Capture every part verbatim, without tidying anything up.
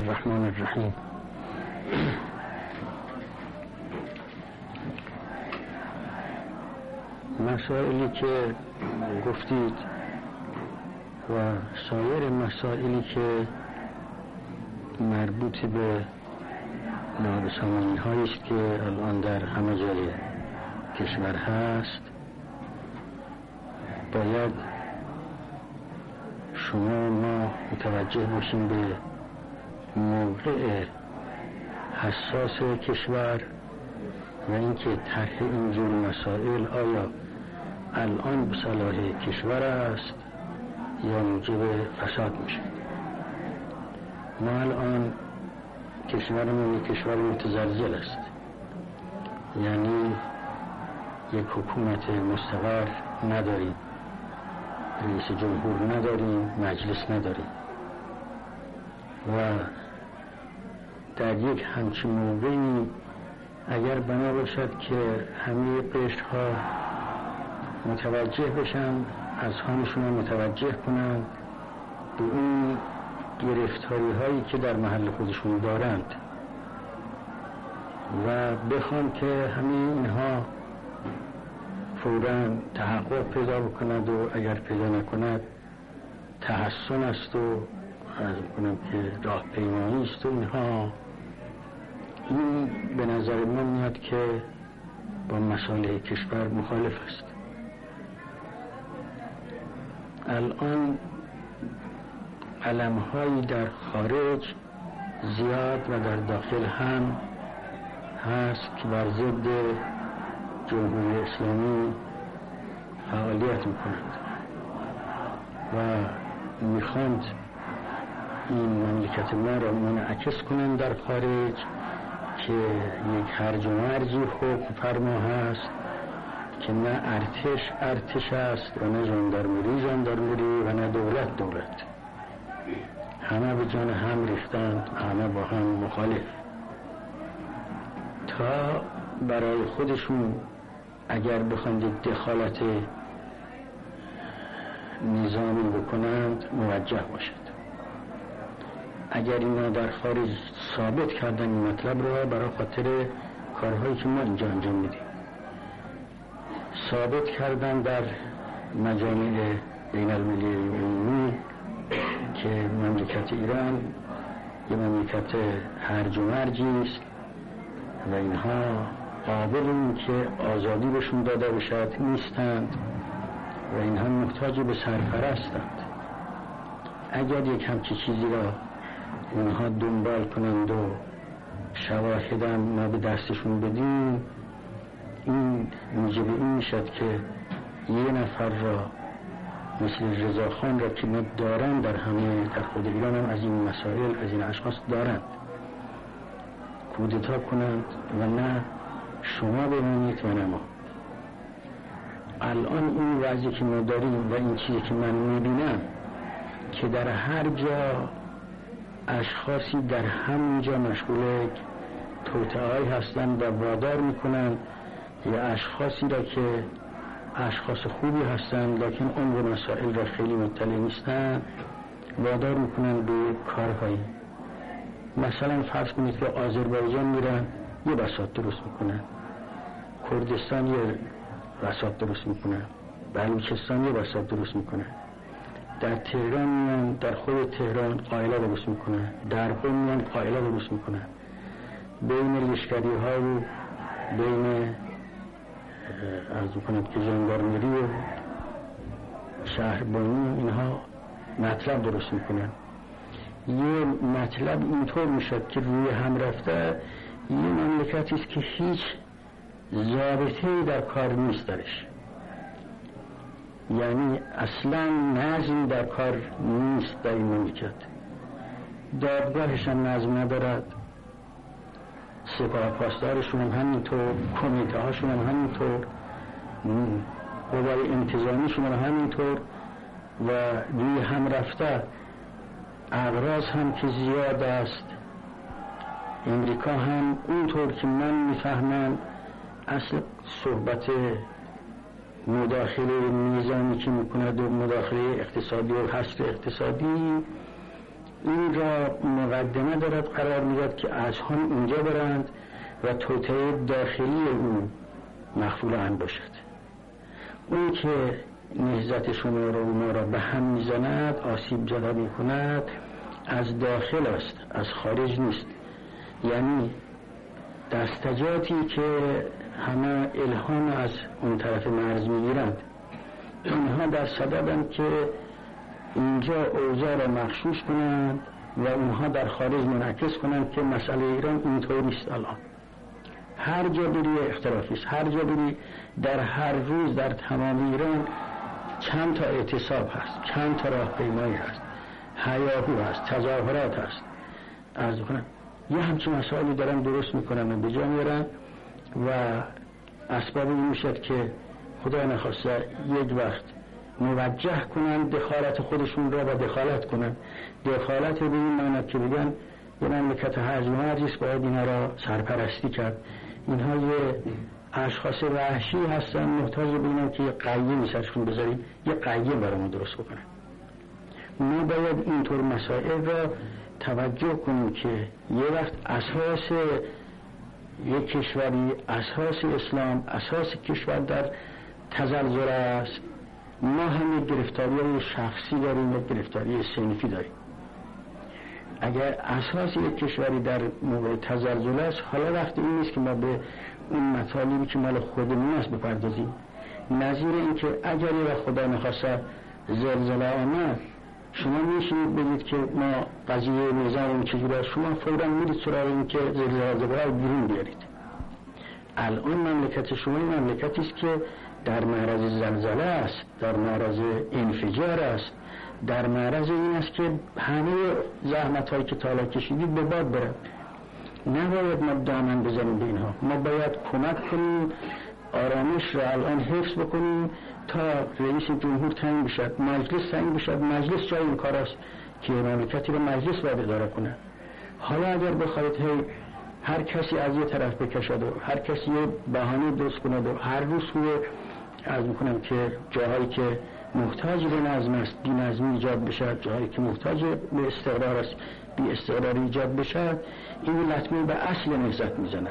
الرحمن الرحیم. مسائلی که گفتید و سایر مسائلی که مربوط به نابسامانی هایی است که الان در همه جای کشور هست، باید شما ما متوجه باشیم به موقع حساس کشور و اینکه طرح اینجور مسائل آیا الان به صلاح کشور است یا موجب فساد میشه. ما الان کشورمون یک کشور متزلزل است، یعنی یک حکومت مستقر نداریم، رئیس جمهور نداریم، مجلس نداریم و در یک همچین موقعی اگر بنا باشد که همه قشرها متوجه بشن، از خانشون متوجه کنند به اون گرفتاری هایی که در محل خودشون دارند و بخوان که همه اینها فوراً تحقق پیدا بکند و اگر پیدا نکند تحسن است و از کنم که راه پیمایی است و اینها، این به نظر ما میاد که با مصالح کشور مخالف است. الان علم‌هایی در خارج زیاد و در داخل هم هست که بر ضد جمهوری اسلامی فعالیت میکنند و میخواند این مملکت ما را منعکس کنند در خارج که یک هرج و مرجی حکم فرما هست که نه ارتش ارتش است و نه ژاندارمری ژاندارمری و نه دولت دولت، همه به جان هم ریختند، همه با هم مخالف، تا برای خودشون اگر بخواند دخالت نظامی بکنند موجه باشد. اگر اینا در خارج ثابت کردن این مطلب رو برای خاطر کارهایی که ما اینجا انجام میدیم، ثابت کردن در مجامع بین المللی عمومی که مملکت ایران یه مملکت هرج و مرجی است و اینها قابل این که آزادی بهشون داده بشد نیستند و اینها محتاج به سرپرستند. اگر یک همچی چیزی را اینها دنبال کنند و شواهدم ما به دستشون بدیم، این موجب این میشد که یه نفر را مثل رضا خان را که دارن در همه در خود ایران هم از این مسائل از این اشخاص دارند کودتا کنند و نه شما بمانید و نه ما. الان این وضعی که ما داریم و این چیزی که من میبینم که در هر جا اشخاصی در همینجا مشغول توطئه‌ای هستند و وادار میکنند یا اشخاصی را که اشخاص خوبی هستند لیکن عمق مسائل را خیلی مطلع نیستند وادار میکنند به کارهایی. مثلا فرض کنید که آذربایجان میرن یه بساط درست میکنن، کردستان یه بساط درست میکنن، بلوچستان یه بساط درست میکنن، در تهران میان در خود تهران قائله درست میکنن، در قم میان قائله درست میکنن، بین لشکری ها و بین از کنید که ژاندارمری و شهربانی اینها مطلب درست میکنن. یه مطلب اینطور میشد که روی هم رفته یه مملکتی است که هیچ ضابطه‌ای در کار نیست درش، یعنی اصلا نظم در کار نیست در این مملکت، دادگاهش هم نظم ندارد، سپاه پاسدارشون هم همینطور، کمیته هاشون هم همینطور، قوای انتظامیشون هم همینطور و روی هم رفته اغراض هم که زیاد است. امریکا هم اونطور که من میفهمم اصل صحبت مداخله نظامی که میکند و مداخله اقتصادی و حصر اقتصادی این را مقدمه دارد قرار میداد که اذهان اینجا برند و توطئه داخلی او مخفول آن باشد. اون که نهضت شما را و ما را به هم میزند، آسیب زده میکند، از داخل است، از خارج نیست. یعنی دستجاتی که همه الهام از اون طرف مرز میگیرند، اینها در صددند که اینجا اوضاع را مغشوش کنند و اونها در خارج منعکس کنند که مسئله ایران اینطور نیست. الان هر جا بری اختلافی است، هر جا بری در هر روز در تمام ایران چند تا اعتصاب هست، چند تا راهپیمایی هست، هیاهو هست، تظاهرات هست. عرض کنم یه همچین مسائلی دارن درست میکنن و به جا میارن و اسباب این میشد که خدا نخواسته یک وقت موجه کنن دخالت خودشون را و دخالت کنن. دخالت به این معنی که بگن یه مملکت هرج و مرجیست، باید اینا را سرپرستی کرد. اینها یه اشخاص وحشی هستن، محتاج ببینن که یه قیم سرشون بذاریم، یه قیم برامون درست بکنن. ما باید اینطور مسائل را توجه کنیم که یه وقت اساس یک کشوری، اساس اسلام، اساس کشور در تزلزل است. ما هم یک گرفتاری شخصی داریم، یک گرفتاری صنفی داریم. اگر اساس یک کشوری در موقع تزلزل است، حالا وقت این نیست که ما به اون مطالبی که مال خودمون است بپردازیم. نظیر این که اگر یه خدا نخواسته زلزله آمد، شما میشینید بگید که ما قضیه نظام چجوری است، شما فوراً میرید سراغ این که زلزله رو بیرون بیارید. الان مملکت شما این مملکتی است که در معرض زلزله است، در معرض انفجار است، در معرض این است که همه زحمت‌هایی که تا حالا کشیدید به باد بره. نباید ما دامن بزنیم به اینها. ما باید کمک کنیم، آرامش را الان حفظ بکنیم تا رئیس جمهور تعیین بشد، مجلس تعیین بشد. مجلس جای این کار است که مملکتی رو مجلس باید اداره کنه. حالا اگر بخواید هی هر کسی از یه طرف بکشد و هر کسی یه بهانه درست کند و هر روز روی عرض میکنم که جاهایی که محتاج به نظم است بی نظمی ایجاد بشد، جاهایی که محتاج به استقرار است بی استقرار ایجاد بشد، این لطمه به اصل نهضت میزنن.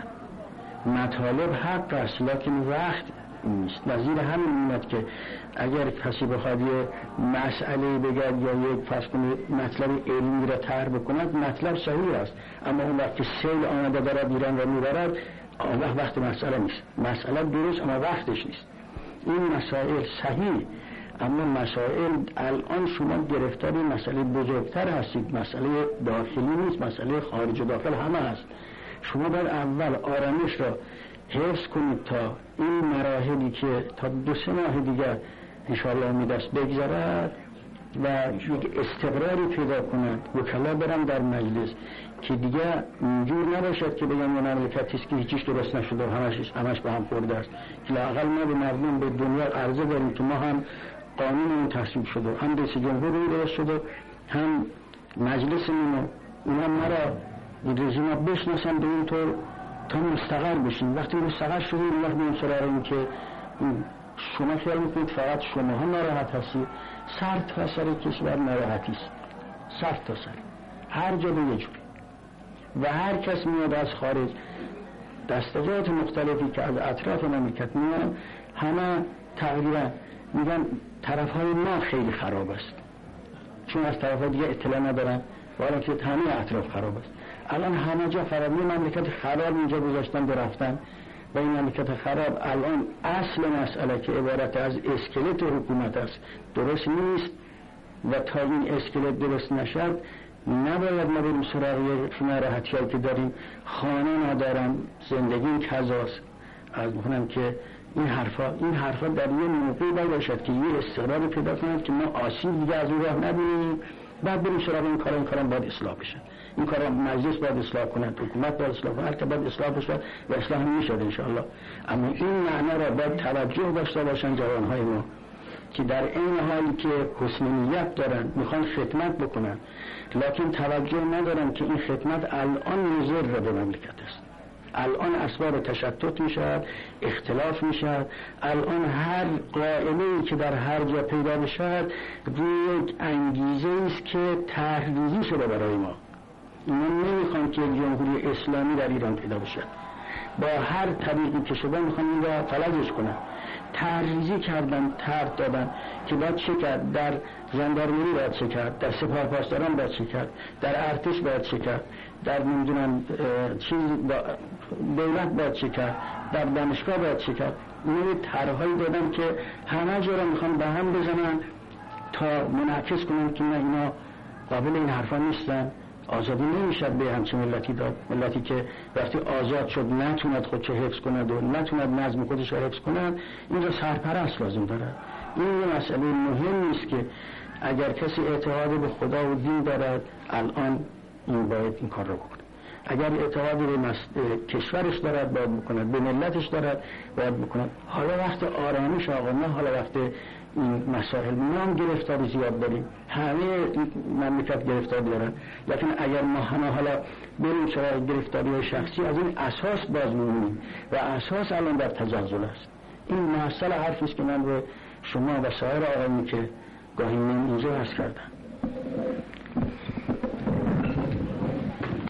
مطالب حق است لکن وقت نیست. نظیر همین میاد که اگر کسی بخواد یه مسئله بگرد یا یک فرض کنید مطلب علمی را طرح بکند، مطلب صحیح است، اما اون وقت که سیل آمده دارد ایران را میبرد، آن وقت وقت مسئله نیست. مسئله درست اما وقتش نیست. این مسائل صحیح، اما مسائل الان شما گرفتاری مسئله بزرگتر هستید. مسئله داخلی نیست، مسئله خارج و داخل همه هست. شما باید اول آرامش را حفظ کنید تا این مراحلی که تا دو سه ماه دیگر انشاءالله امید است بگذرد و یک استقراری پیدا کنند. وکلا برم در مجلس که دیگه اینجور نباشد که بگم یه مملکتی است که هیچیش درست نشده و همش همش به هم خورده است، که لااقل ما به مردم به دنیا عرضه داریم که ما هم قانونمون تصویب شده، هم رئیس جمهور درست شده، هم مجلسمون، اونها ما را این رژیم بشناسن به این طور تا مستقر بشیم. وقتی مستقر شدیم اون وقت میون سراغ این که شما خیال میکنید فقط شما ها ناراحت هستید. سر تا سر کشور ناراحتی است، سر تا سر، هر جا به یه جور. و هر کس میاد از خارج، دستجات مختلفی که از اطراف مملکت میان، همه تقریبا میگن طرف های ما خیلی خراب است، چون از طرف های دیگه اطلاع ندارن، ولی که همه اطراف خراب است. الان همه جا خرابی، مملکت خراب اینجا گذاشتن برفتن و این مملکت خراب الان اصل مسئله که عبارت از اسکلت حکومت است درست نیست و تا این اسکلت درست نشد نباید ما بریم سراغ یک ناراحتی‌هایی که داریم. خانه ندارم، زندگی کذاست. از می‌خونم که این حرفا این حرفا در یه موقعی باید باشد که یه استقرار پیدا کنند که ما آسیب دیگه از اون راه نبینیم، بعد بریم سراغ این کارا. این کارا باید اصلاح بشن، این کارا مجلس باید اصلاح کنه، حکومت باید اصلاح کنه، هر که باید اصلاح بشه و اصلاح میشه ان شاء الله. اما این معنا را باید توجه داشته باشن جوانهای ما که در این حالی که حسن نیت دارن میخوان خدمت بکنن، لکن توجه ندارن که این خدمت الان مضر به مملکت است، الان اسباب تشتت میشد، اختلاف میشد. الان هر قائمه‌ای که در هر جا پیدا بشد روی یک انگیزه است که طرح‌ریزی شده برای ما. اینا نمیخوان که جمهوری اسلامی در ایران پیدا بشه. با هر طریقی که شده میخوان این را فلجش کنن. طرح‌ریزی کردن، طرح دادن که باید چه کرد، در ژاندارمری باید چه کرد، در سپاه پاسداران باید چه کرد، در ارتش باید چه کرد، در نمیدونم چیز دولت باید چه کرد، در دانشگاه باید چه کرد. اینو طرح‌هایی دادن که همه جا را میخوان به هم بزنن تا منعکس کنن که نه اینا قابل این حرفا نیستن. آزادی نمیشه به همچین ملتی داد، ملتی که وقتی آزاد شد نتوند خودشو حفظ کند و نتوند نظم خودش رو حفظ کند، این را سرپرست لازم داره. این یه مسئله مهم نیست که اگر کسی اعتقاد به خدا و دین دارد الان این باید این کار رو بکنه. اگر اعتقاد به مس... کشورش دارد باید بکند، به ملتش دارد باید بکند. حالا وقت آرامش آقا، نه حالا وقت این مسائل. ما هم گرفتاری زیاد داریم، همه مملکت گرفتاری دارن، لیکن اگر ما همه حالا بریم سراغ گرفتاری شخصی از این اساس باز میمونیم و اساس الان در تزلزل است. این محصل حرفی است که من به شما و سایر آقایون که گاهی من اینجا عرض کردم.